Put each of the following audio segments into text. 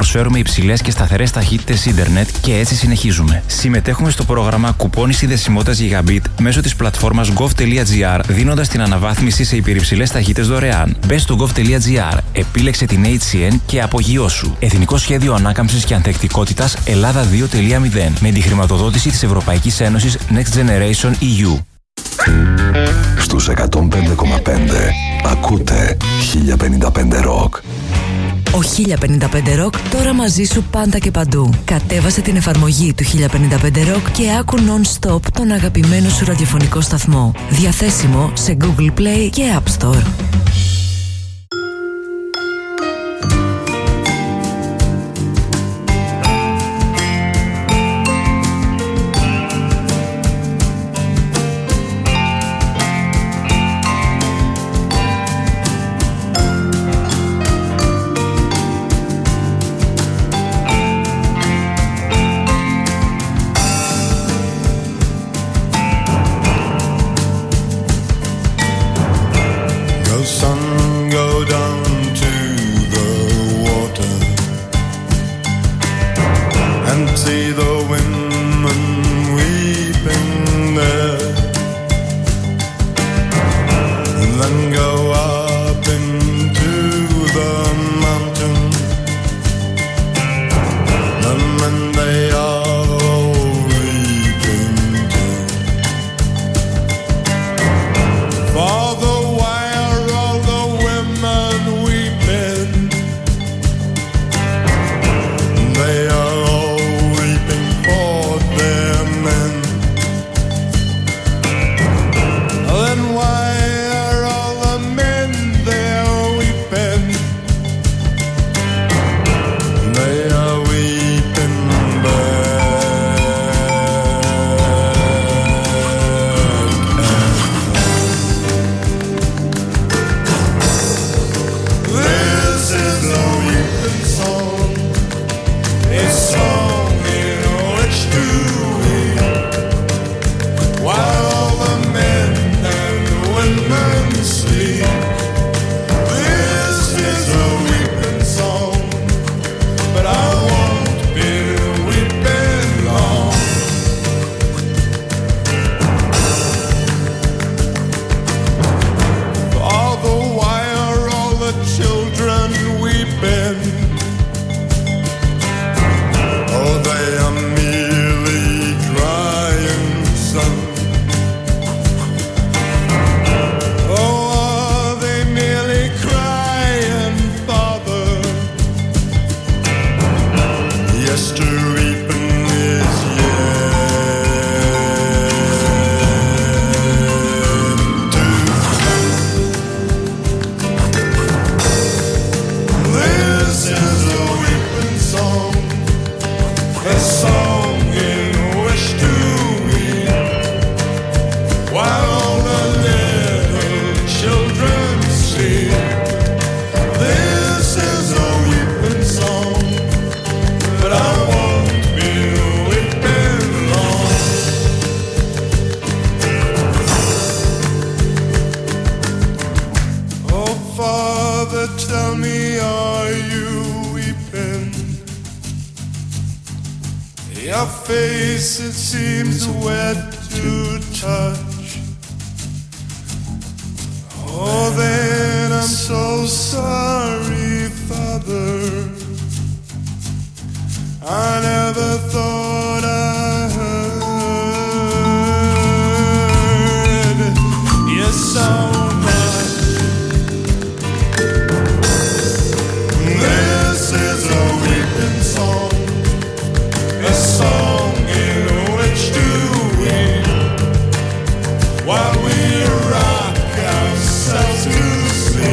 προσφέρουμε υψηλές και σταθερές ταχύτητες ίντερνετ και έτσι συνεχίζουμε. Συμμετέχουμε στο πρόγραμμα κουπόνι συνδεσιμότητας Gigabit μέσω της πλατφόρμας gov.gr, δίνοντας την αναβάθμιση σε υπερυψηλές ταχύτητες δωρεάν. Μπες στο gov.gr, επίλεξε την HCN και απογειώσου. Εθνικό Σχέδιο Ανάκαμψης και Ανθεκτικότητας Ελλάδα 2.0 με τη χρηματοδότηση της Ευρωπαϊκής Ένωσης Next Generation EU. Στους 105,5 ακούτε 1055 Rock. Ο 1055 Rock τώρα μαζί σου πάντα και παντού. Κατέβασε την εφαρμογή του 1055 Rock και άκου non-stop τον αγαπημένο σου ραδιοφωνικό σταθμό. Διαθέσιμο σε Google Play και App Store.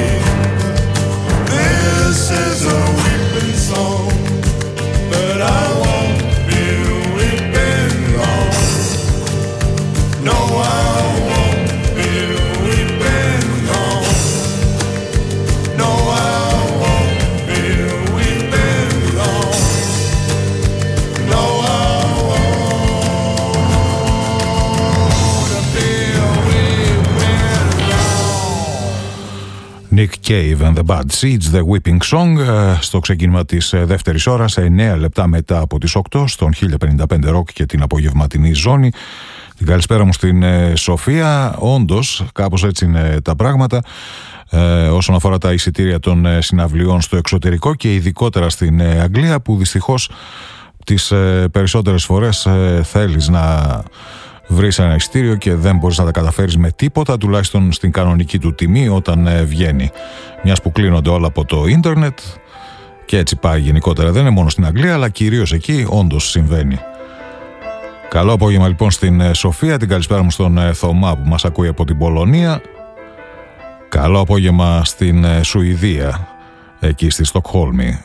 This is a weeping song, but I Cave and the Bad Seeds, The Weeping Song, στο ξεκίνημα της δεύτερης ώρας, 9 λεπτά μετά από τις 8, στον 1055 Rock και την απογευματινή ζώνη. Την καλησπέρα μου στην Σοφία. Όντως, κάπως έτσι είναι τα πράγματα όσον αφορά τα εισιτήρια των συναυλιών στο εξωτερικό και ειδικότερα στην Αγγλία, που δυστυχώς τις περισσότερες φορές θέλεις να βρεις ένα εισιτήριο και δεν μπορείς να τα καταφέρεις με τίποτα, τουλάχιστον στην κανονική του τιμή όταν βγαίνει, μιας που κλείνονται όλα από το ίντερνετ, και έτσι πάει γενικότερα. Δεν είναι μόνο στην Αγγλία, αλλά κυρίως εκεί όντως συμβαίνει. Καλό απόγευμα λοιπόν στην Σοφία, την καλησπέρα μου στον Θωμά που μας ακούει από την Πολωνία. Καλό απόγευμα στην Σουηδία, εκεί στη Στοκχόλμη.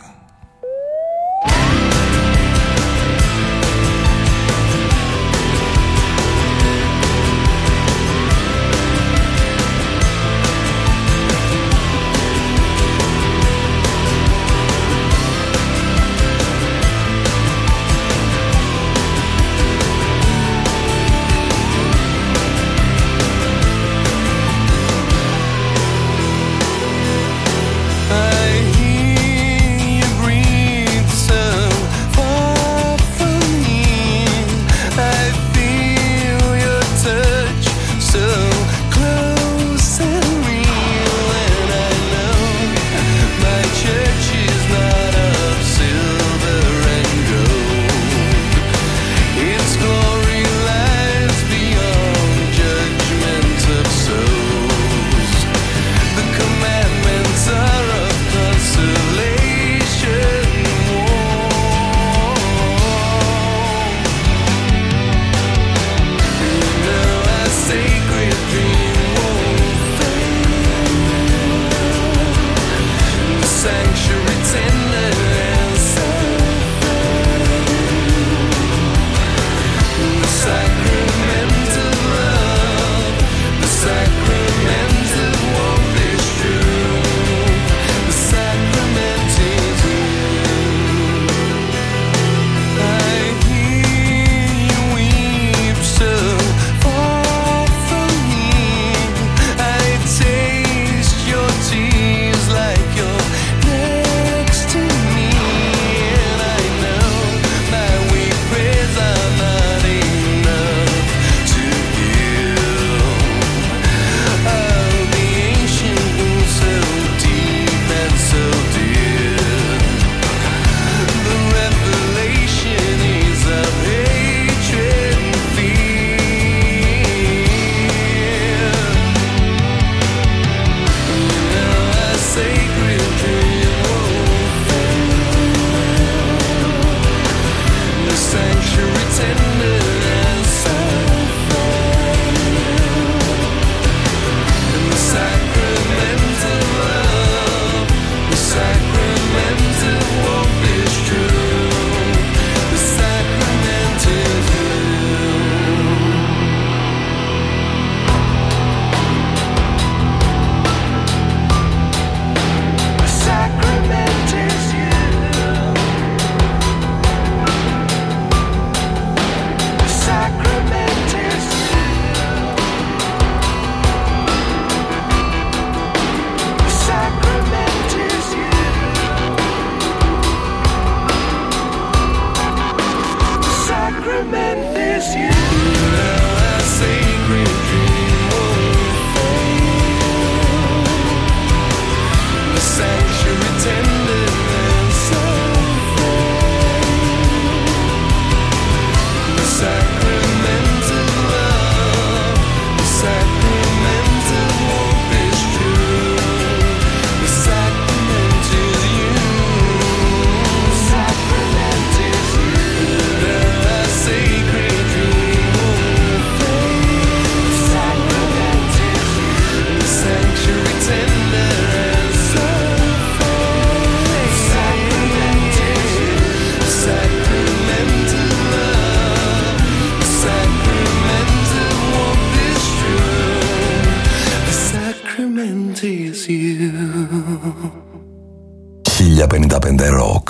is you. 1055 Rock.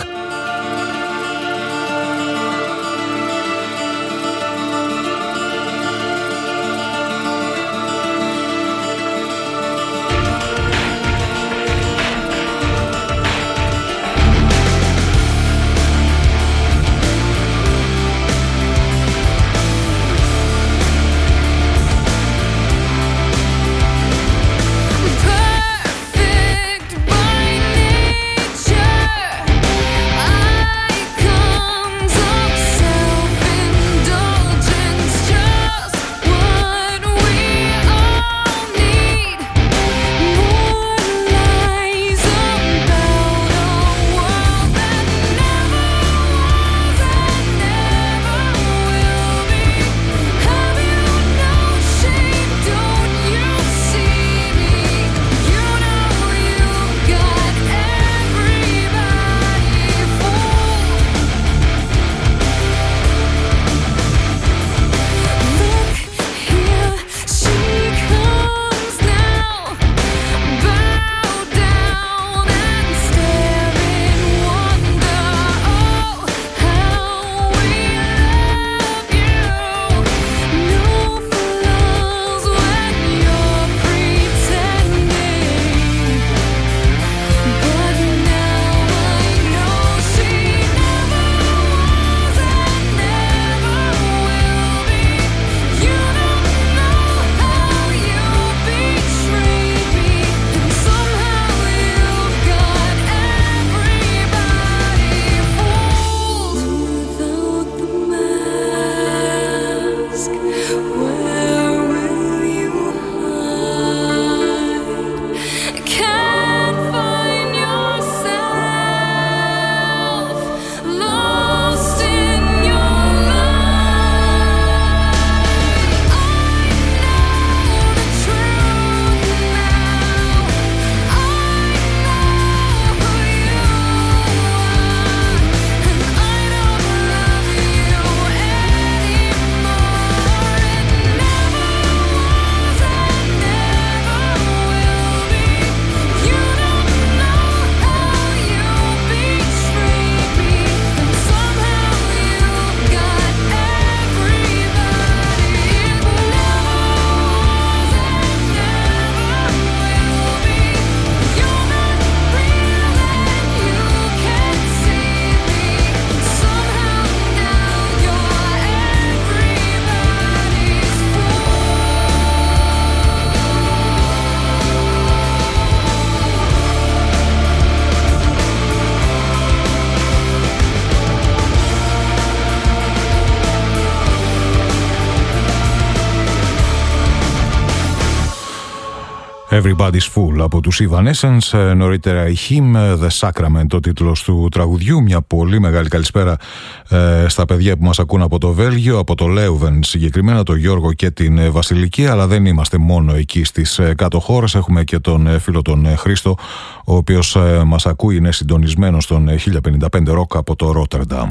Everybody's Full από τους Evanescence, νωρίτερα η Hymn, The Sacrament ο τίτλος του τραγουδιού. Μια πολύ μεγάλη καλησπέρα στα παιδιά που μας ακούν από το Βέλγιο, από το Λέουβεν συγκεκριμένα, τον Γιώργο και την Βασιλική, αλλά δεν είμαστε μόνο εκεί στις κάτω χώρες, έχουμε και τον φίλο τον Χρήστο, ο οποίος μας ακούει, είναι συντονισμένος στον 1055 Rock από το Ρότερνταμ.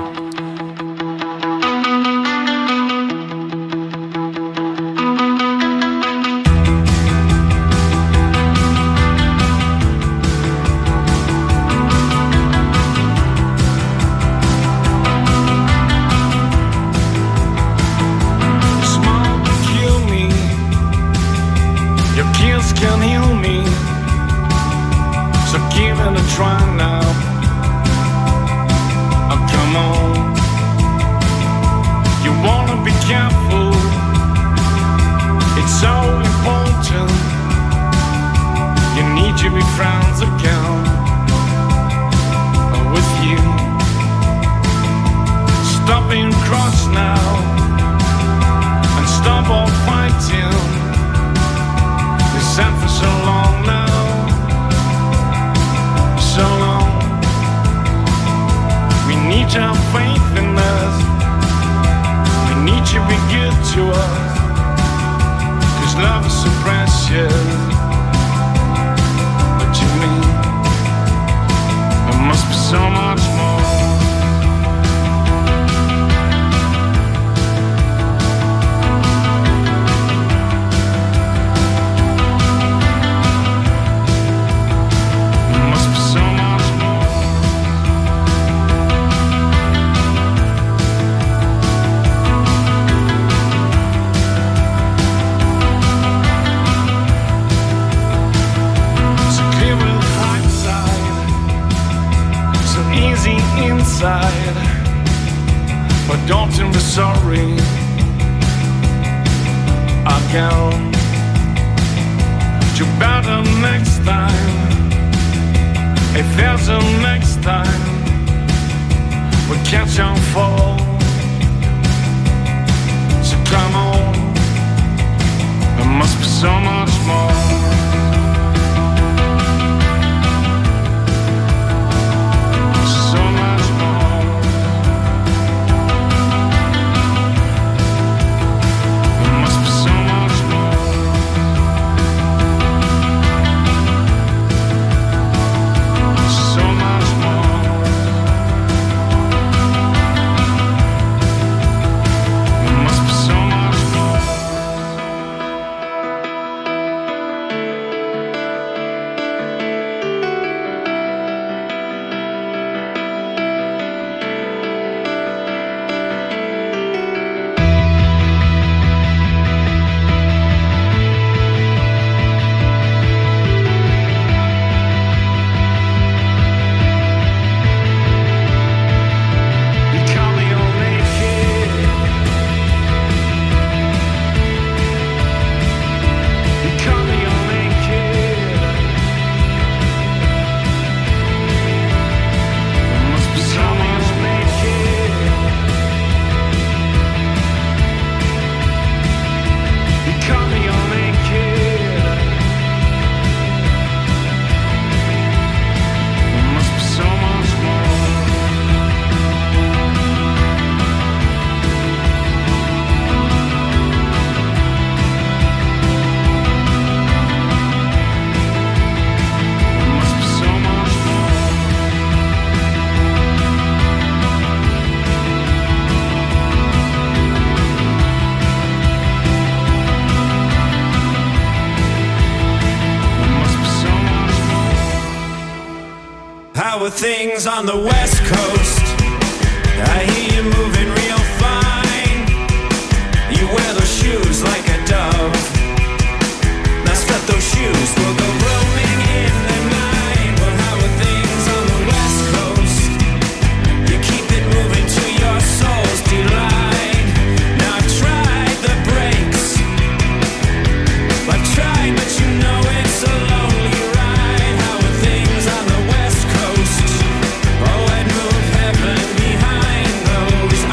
Things on the West Coast, I hear you moving real fine. You wear those shoes like a dove. Now step those shoes, we'll go roaming in the night. Well, how are things on the West Coast? You keep it moving to your soul's delight. Now I've tried the brakes, I've tried, but you know it's a lonely ride. How are things on the West Coast? Oh, I'd move heaven behind those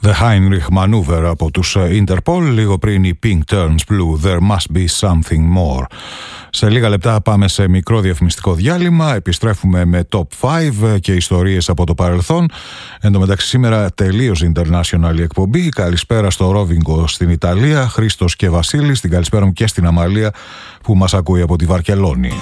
The Heinrich Maneuver από τους Interpol, λίγο πριν η Pink Turns Blue, There Must Be Something More. Σε λίγα λεπτά πάμε σε μικρό διαφημιστικό διάλειμμα, επιστρέφουμε με Top 5 και ιστορίες από το παρελθόν. Εν τω μεταξύ σήμερα τελείως international η εκπομπή. Καλησπέρα στο Ρόβινγκο στην Ιταλία, Χρήστος και Βασίλης. Την καλησπέρα μου και στην Αμαλία που μας ακούει από τη Βαρκελόνη.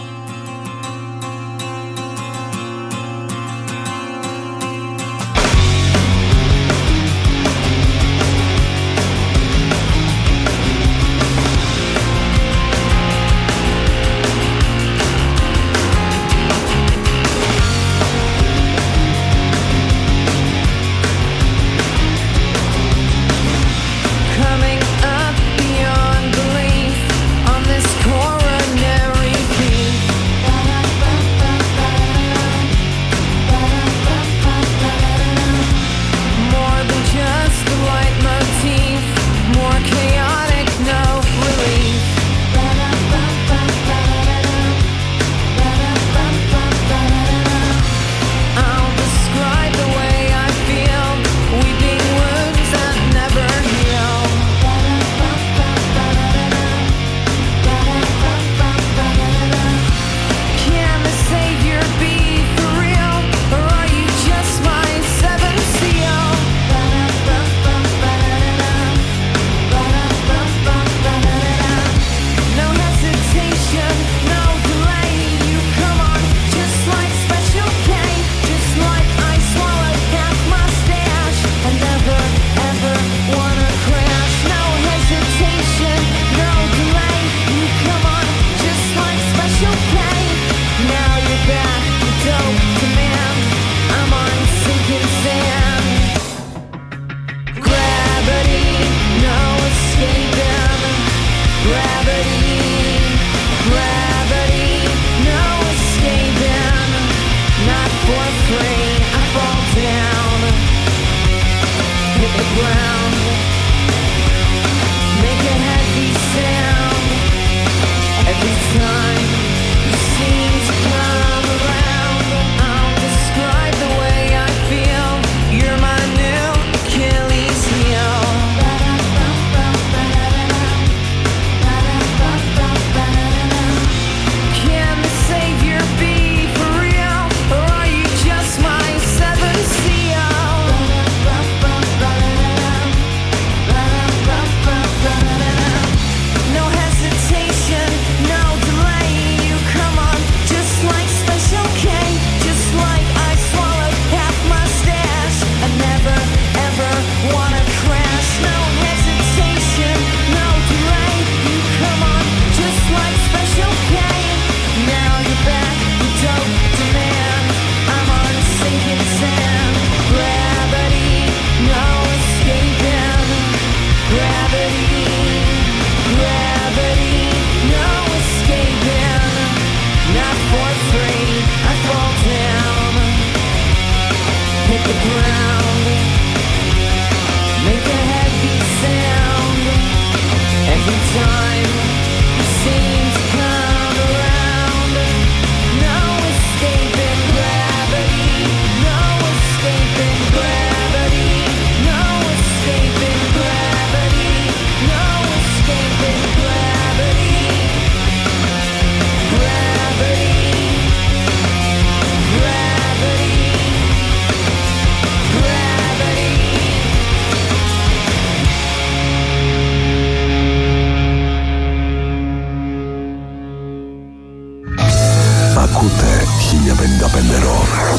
Ακούτε 1055 Rock.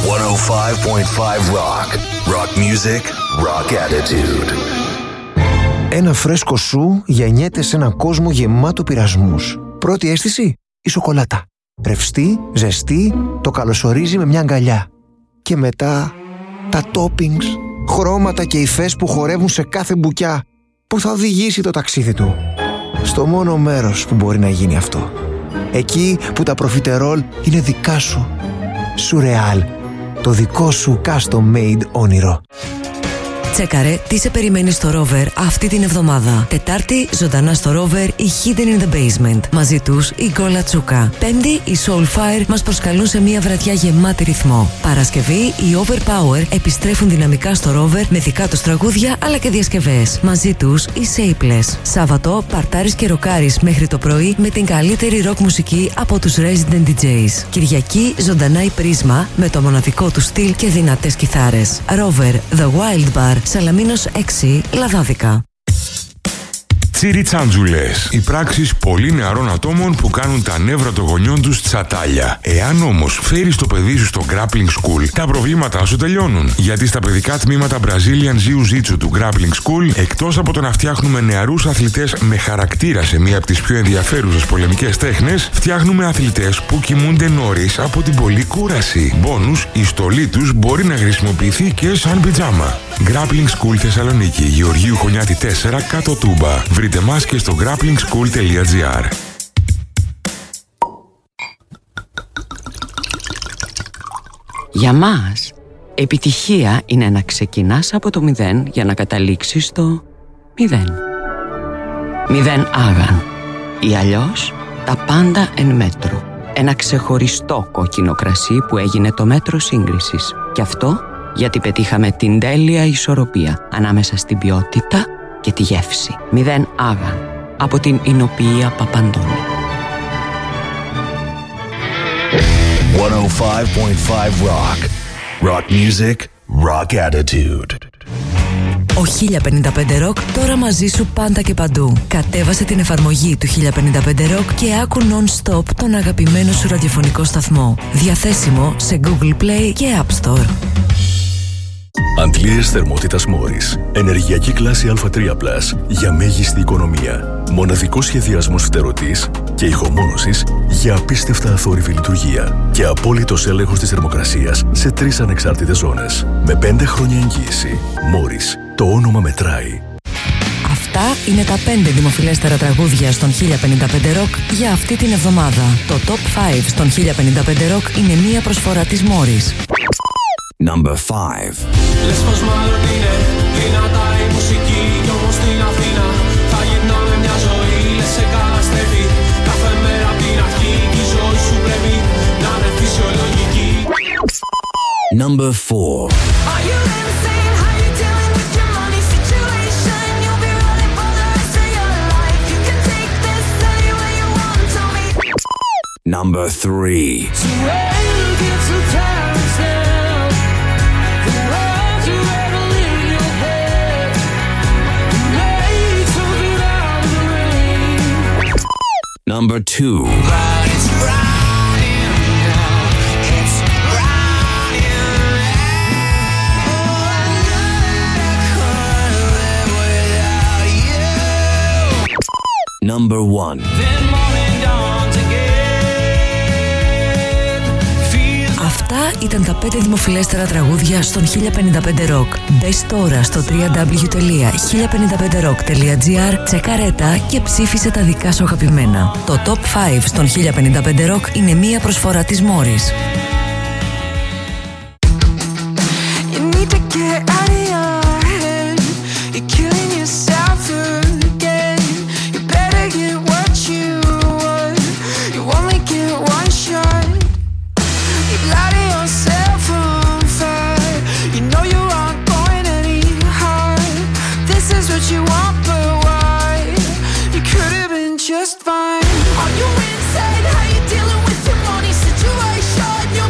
105.5 Rock. Rock music, rock attitude. Ένα φρέσκο σου γεννιέται σε έναν κόσμο γεμάτο πειρασμούς. Πρώτη αίσθηση, η σοκολάτα. Ρευστή, ζεστή, το καλωσορίζει με μια αγκαλιά. Και μετά, τα toppings, χρώματα και υφές που χορεύουν σε κάθε μπουκιά που θα οδηγήσει το ταξίδι του. Στο μόνο μέρος που μπορεί να γίνει αυτό. Εκεί που τα προφιτερόλ είναι δικά σου. Surreal, το δικό σου custom made όνειρο. Τσέκαρε τι σε περιμένει στο Rover αυτή την εβδομάδα. Τετάρτη, ζωντανά στο Rover η Hidden in the Basement. Μαζί τους η Γκόλα Τσούκα. Πέμπτη, οι Soulfire μας προσκαλούν σε μια βραδιά γεμάτη ρυθμό. Παρασκευή, οι Overpower επιστρέφουν δυναμικά στο Rover με δικά τους τραγούδια αλλά και διασκευές. Μαζί τους οι Shapeless. Σάββατο, παρτάρεις και ροκάρεις μέχρι το πρωί με την καλύτερη ροκ μουσική από τους Resident DJs. Κυριακή, ζωντανά η Πρίσμα με το μοναδικό του στυλ και δυνατές κιθάρες. Rover, The Wild Bar, Σαλαμίνος 6, Λαδάδικα. Τσιριτσάντζουλες. Οι πράξεις πολύ νεαρών ατόμων που κάνουν τα νεύρα των γονιών τους τσατάλια. Εάν όμως φέρεις το παιδί σου στο Grappling School, τα προβλήματά σου τελειώνουν. Γιατί στα παιδικά τμήματα Brazilian Jiu-Jitsu του Grappling School, εκτός από το να φτιάχνουμε νεαρούς αθλητές με χαρακτήρα σε μία από τις πιο ενδιαφέρουσες πολεμικές τέχνες, φτιάχνουμε αθλητές που κοιμούνται νωρίς από την πολλή κούραση. Μπόνους, η στολή τους μπορεί να χρησιμοποιηθεί και σαν πιτζάμα. Grappling School Θεσσαλονίκη, Γεωργίου Χωνιάτη 4, κάτω Τούμπα. Βρείτε μας και στο grapplingschool.gr. Για μας, επιτυχία είναι να ξεκινάς από το 0 για να καταλήξεις στο 0. 0 άγαν ή αλλιώς τα πάντα εν μέτρο. Ένα ξεχωριστό κόκκινο κρασί που έγινε το μέτρο σύγκρισης. Και αυτό γιατί πετύχαμε την τέλεια ισορροπία ανάμεσα στην ποιότητα και τη γεύση. 0 άγαν από την Ινοποιία Παπαντώνη. 105.5 Rock. Rock music, rock attitude. Ο 1055 Rock τώρα μαζί σου πάντα και παντού. Κατέβασε την εφαρμογή του 1055 Rock και άκου non-stop τον αγαπημένο σου ραδιοφωνικό σταθμό. Διαθέσιμο σε Google Play και App Store. Αντλίες θερμότητας Morris. Ενεργειακή κλάση Α3+, για μέγιστη οικονομία. Μοναδικός σχεδιασμός φτερωτής και ηχομόνωσης για απίστευτα αθόρυβη λειτουργία. Και απόλυτος έλεγχος της θερμοκρασίας σε 3 ανεξάρτητες ζώνες. Με 5 χρόνια εγγύηση. Morris. Το όνομα μετράει. Αυτά είναι τα 5 δημοφιλέστερα τραγούδια στον 1055 Rock για αυτή την εβδομάδα. Το Top 5 στον 1055 Rock είναι μία προσφορά της Morris. Number 5. Λες πως μάλλον είναι δυνατά η μουσική κι όμως στην Αθήνα θα γυρνάμε μια ζωή, λες σε καταστρέφει κάθε μέρα απ' την αρχή κι η ζωή σου πρέπει να είναι φυσιολογική. Number 4. Are you insane? How you dealing with your money situation? You'll be running for the rest of your life. You can take this anywhere you want, tell me. Number 3. So when you get to town now, Number 2. but it's running now. It's running now. Oh, I know that I couldn't live without you. Number 1. Then morning dawns again. Αυτά ήταν τα 5 δημοφιλέστερα τραγούδια στον 1055 Rock. Μπες τώρα στο www.1055rock.gr, τσεκαρέτα και ψήφισε τα δικά σου αγαπημένα. Το Top 5 στον 1055 Rock είναι μία προσφορά της Morris. Just fine. Are you insane? How you dealing with your money situation?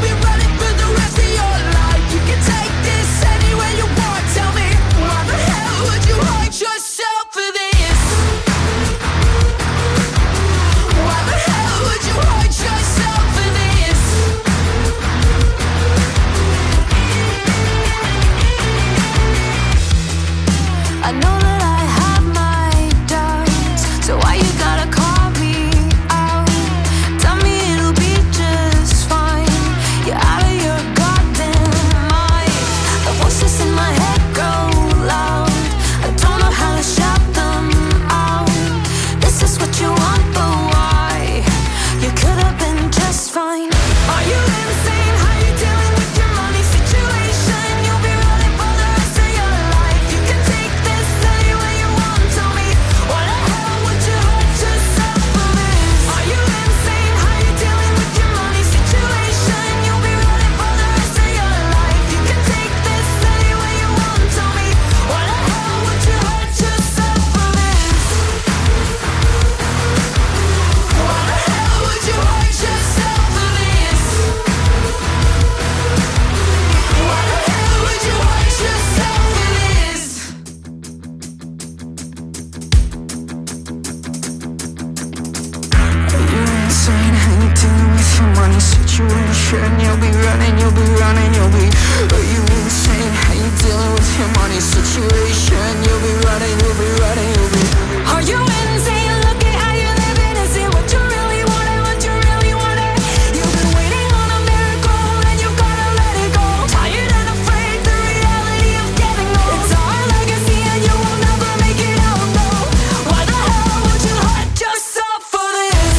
situation. You'll be running, you'll be running, you'll be. Are you insane? How you dealing with your money situation? You'll be running, you'll be running, you'll be. Are you insane? Look at how you're living and see what you really want and what you really wanted. You've been waiting on a miracle and you gotta let it go. Tired and afraid, the reality of getting old. It's our legacy and you will never make it out, no. Why the hell would you hurt yourself for this?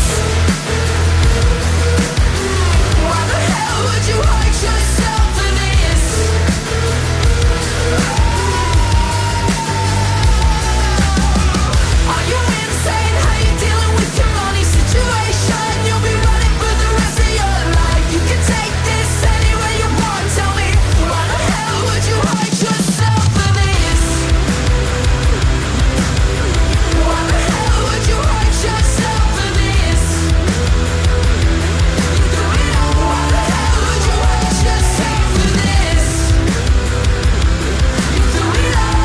Why the hell would you hurt yourself for this? Are you insane? How you dealing with your money situation? You'll be running for the rest of your life. You can take this anywhere you want. Tell me, why the hell would you hurt yourself for this? Why the hell would you hurt yourself for this? Do it all. Why the hell would you hurt yourself for this? Do it all.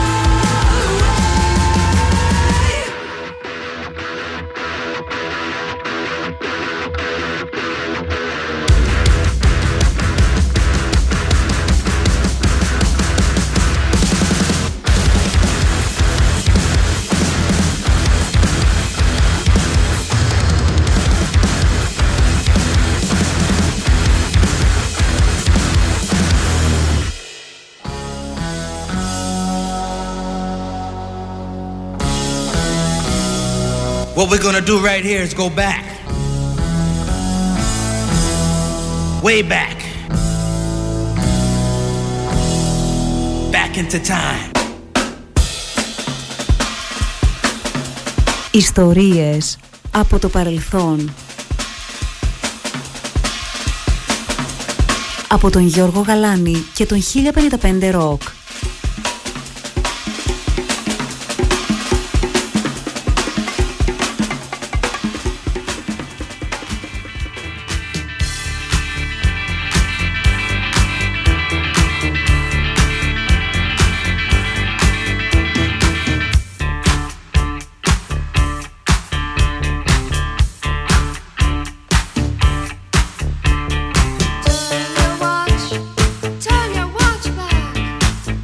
What we're gonna do right here is go back. Way back. Back into time. Ιστορίες από το παρελθόν. Από τον Γιώργο Γαλάνη και τον 1055 Rock. Turn your watch back.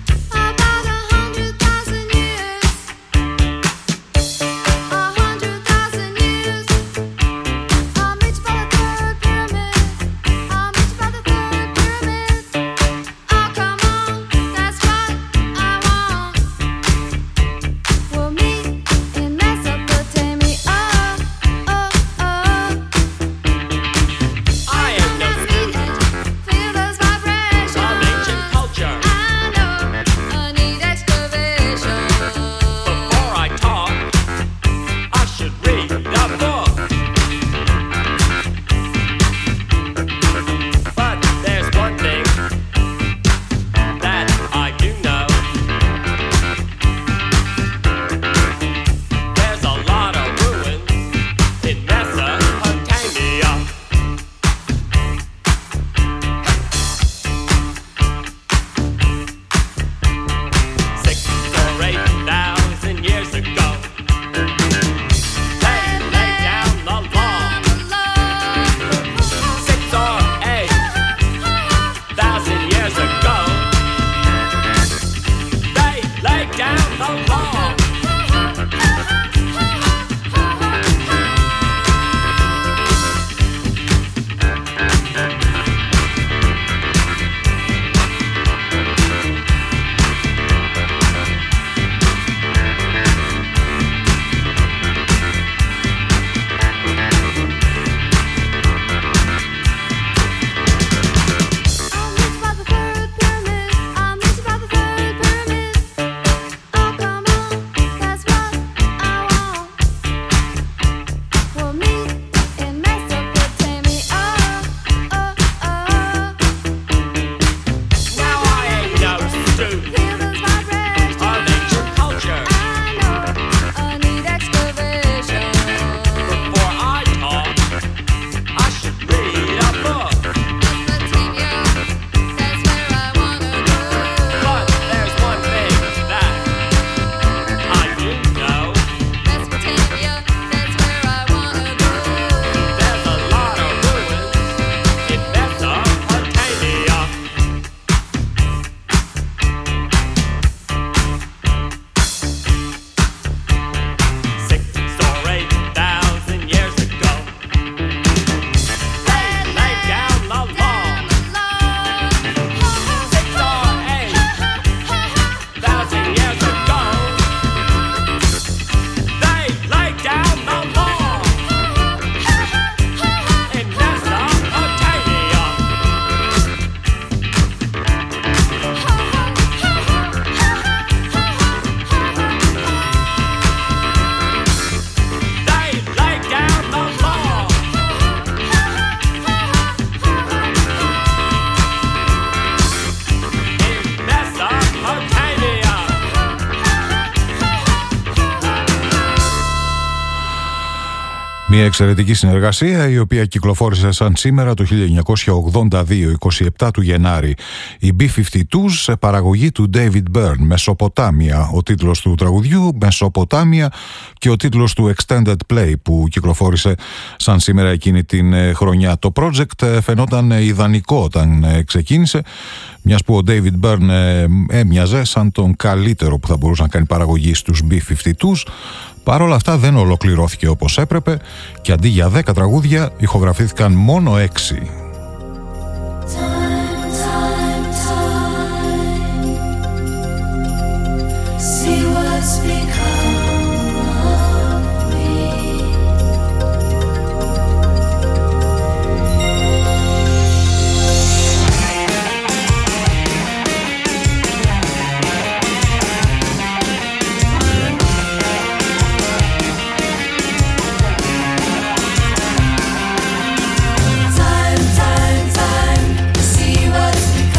Μια εξαιρετική συνεργασία η οποία κυκλοφόρησε σαν σήμερα το 1982, 27 του Γενάρη. Η B-52s σε παραγωγή του David Byrne, Μεσοποτάμια ο τίτλος του τραγουδιού, Μεσοποτάμια, και ο τίτλος του Extended Play που κυκλοφόρησε σαν σήμερα εκείνη την χρονιά. Το project φαινόταν ιδανικό όταν ξεκίνησε, μιας που ο David Byrne έμοιαζε σαν τον καλύτερο που θα μπορούσε να κάνει παραγωγή στους B-52s. Παρ' όλα αυτά δεν ολοκληρώθηκε όπως έπρεπε και αντί για 10 τραγούδια ηχογραφήθηκαν μόνο 6.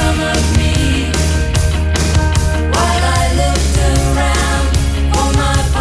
While I looked around for my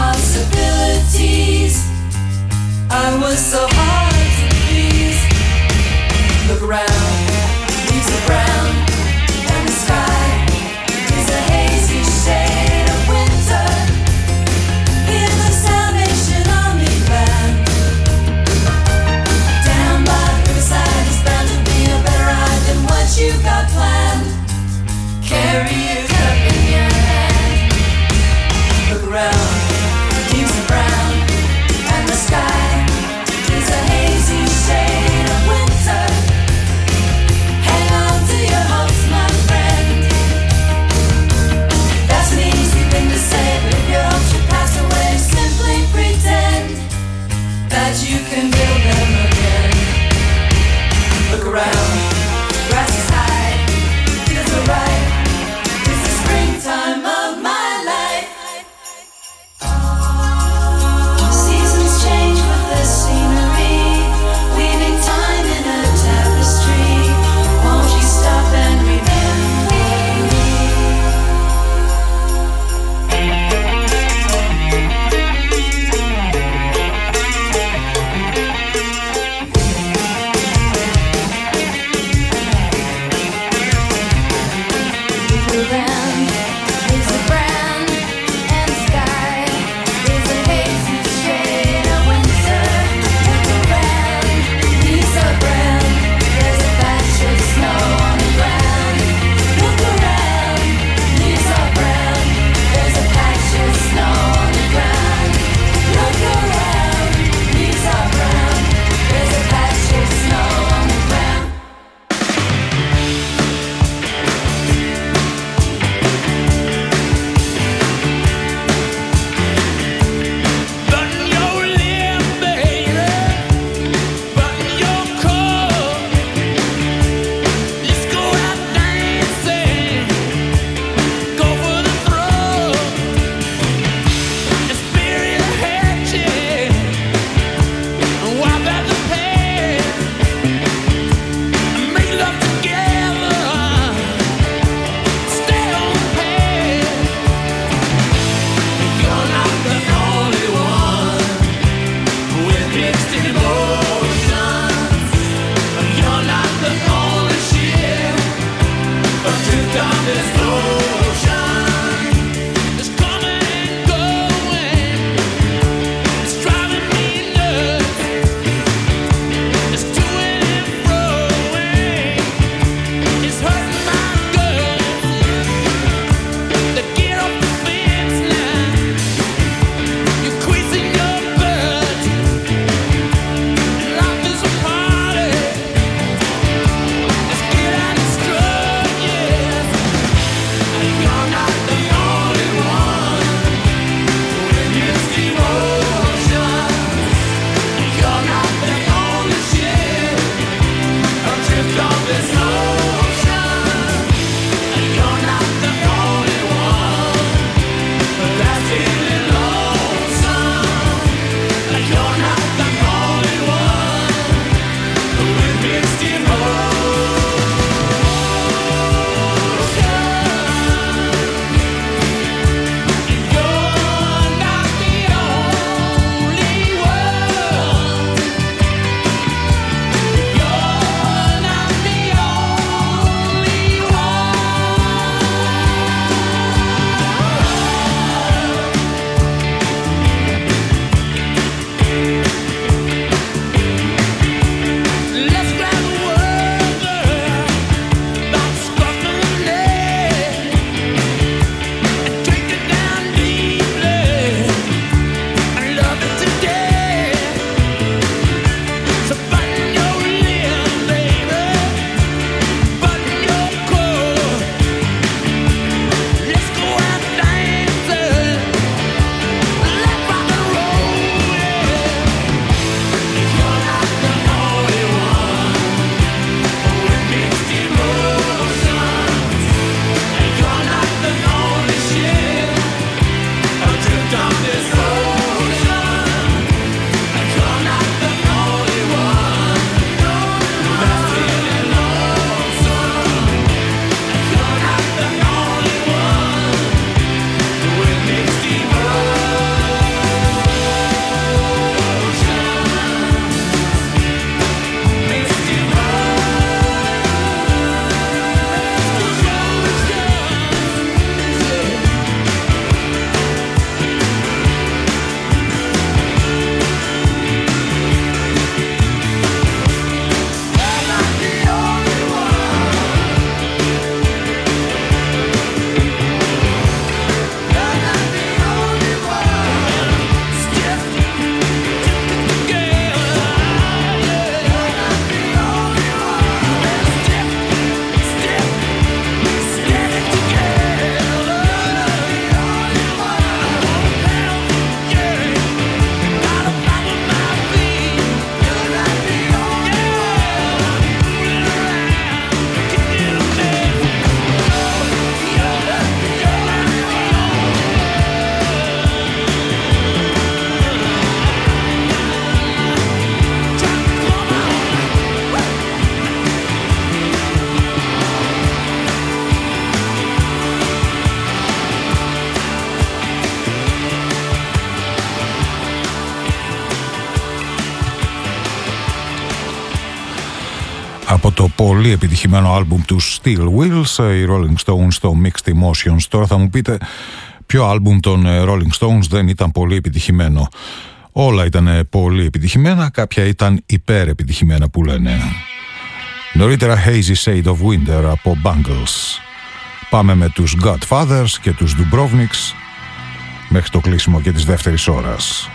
το πολύ επιτυχημένο άλμπουμ του Steel Wheels, οι Rolling Stones, στο Mixed Emotions. Τώρα θα μου πείτε ποιο άλμπουμ των Rolling Stones δεν ήταν πολύ επιτυχημένο. Όλα ήταν πολύ επιτυχημένα, κάποια ήταν υπερ-επιτυχημένα που λένε. Νωρίτερα Hazy Shade of Winter από Bangles. Πάμε με τους Godfathers και τους Dubrovniks μέχρι το κλείσιμο και της δεύτερης ώρας.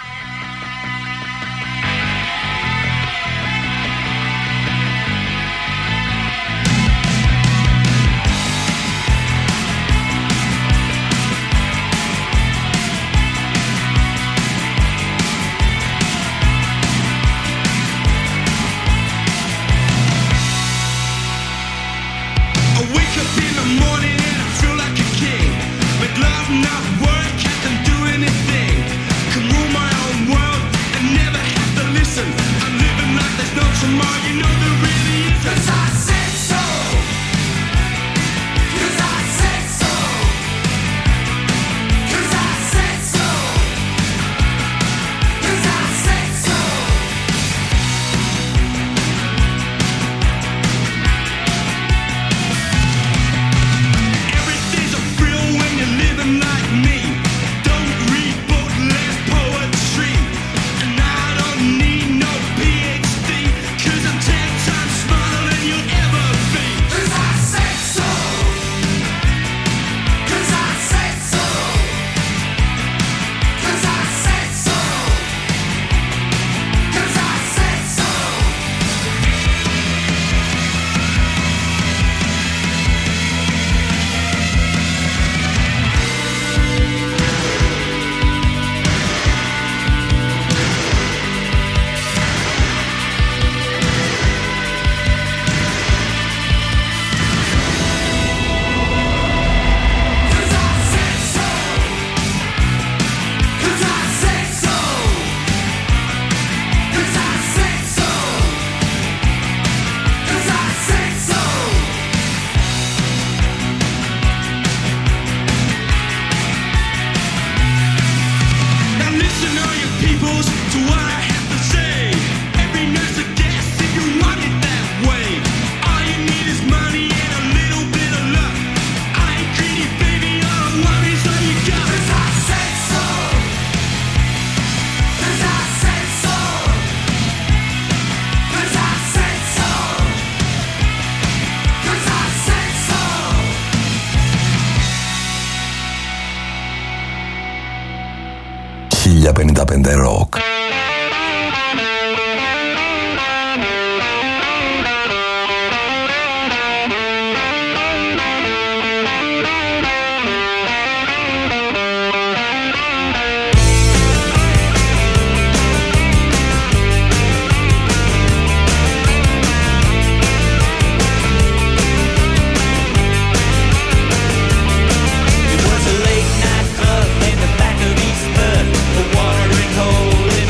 Rock. It was a late night club in the back of East Bud, the watering hole in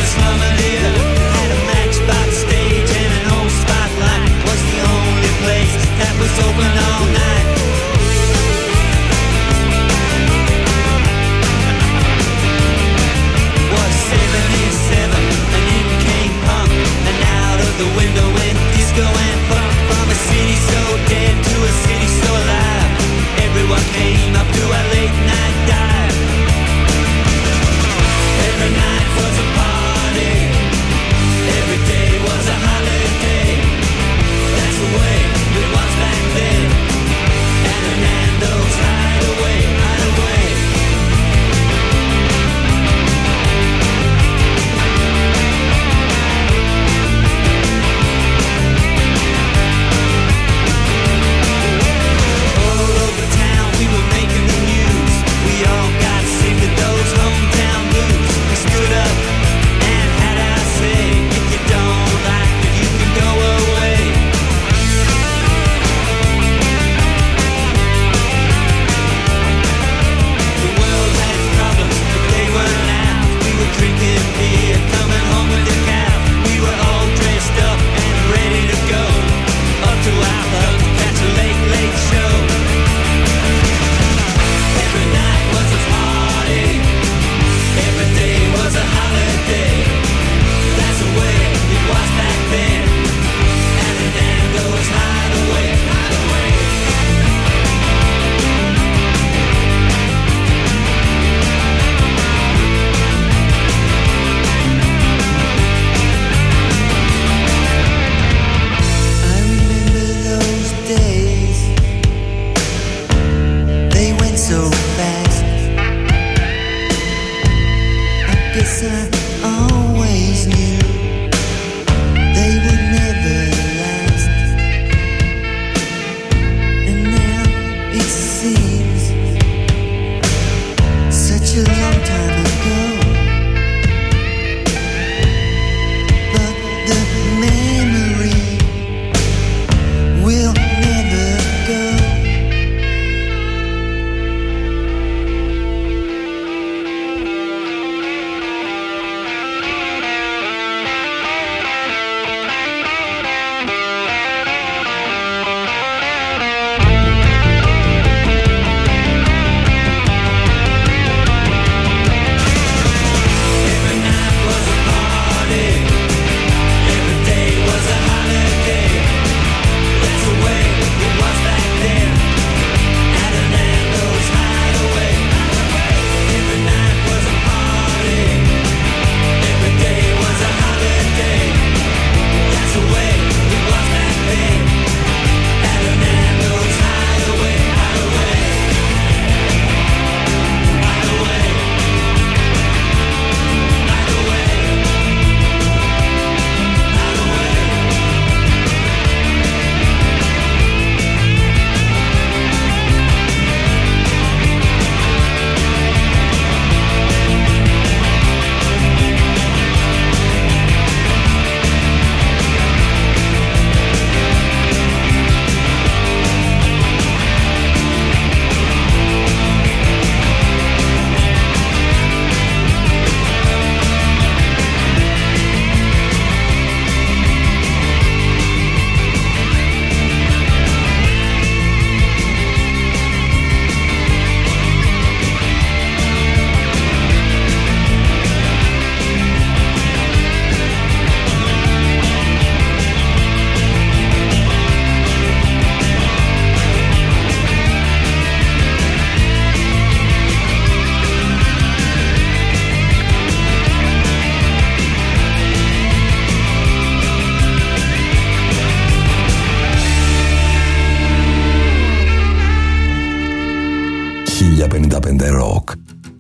95 Rock.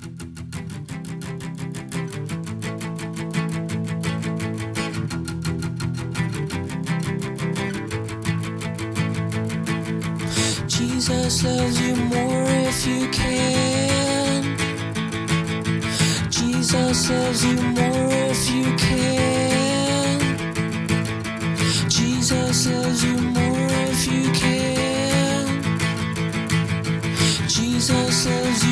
Jesus loves you more if you can. Jesus loves you more if you can. Jesus loves you more if you can. Jesus loves you